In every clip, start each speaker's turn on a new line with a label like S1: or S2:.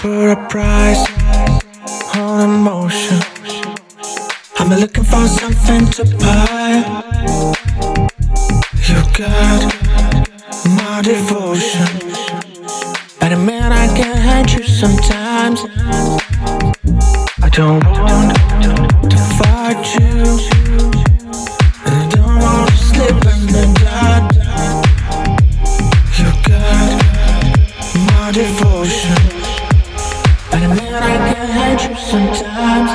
S1: Put a price on emotion. I'm looking for something to buy. You got my devotion, but I mean I can hurt you sometimes. I don't want to fight you, and I don't want to slip in the dark. You got my devotion, but I mean I can hurt you sometimes.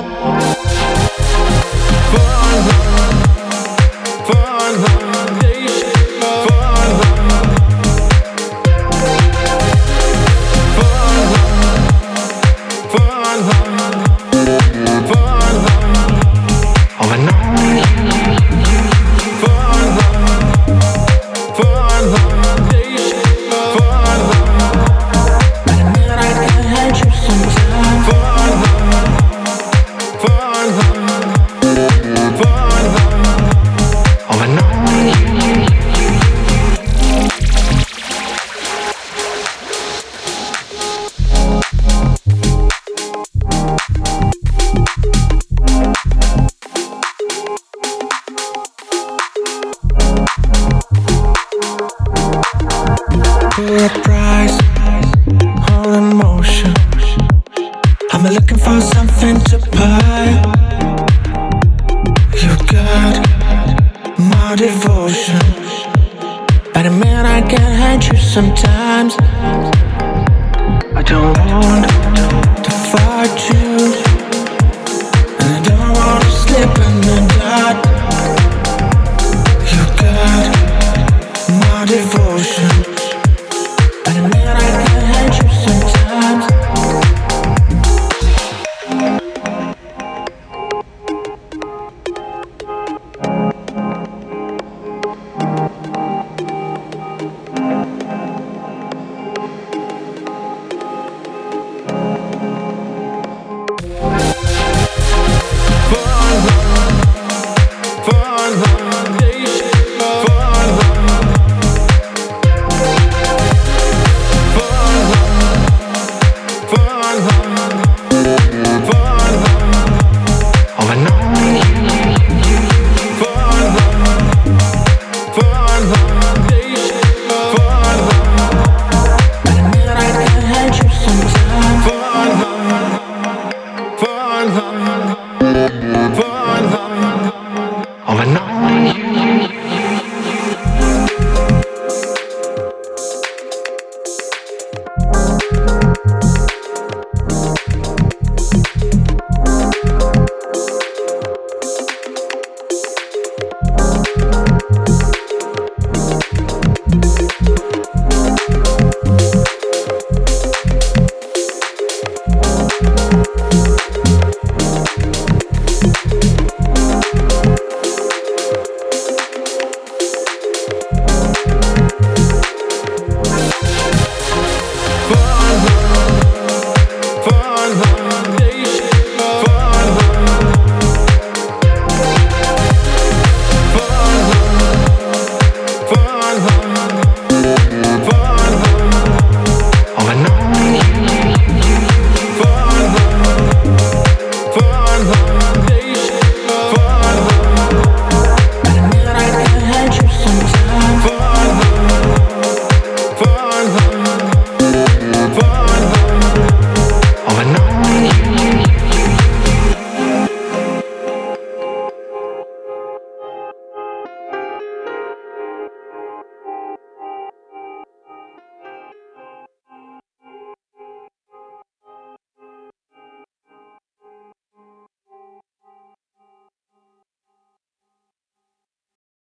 S1: Put a price on emotion. I'm looking for something to buy. You got my devotion, but I mean I can hurt you sometimes. I don't want to fight you, and I don't want to slip in the dark. You got my devotion, but I mean I can hurt you sometimes.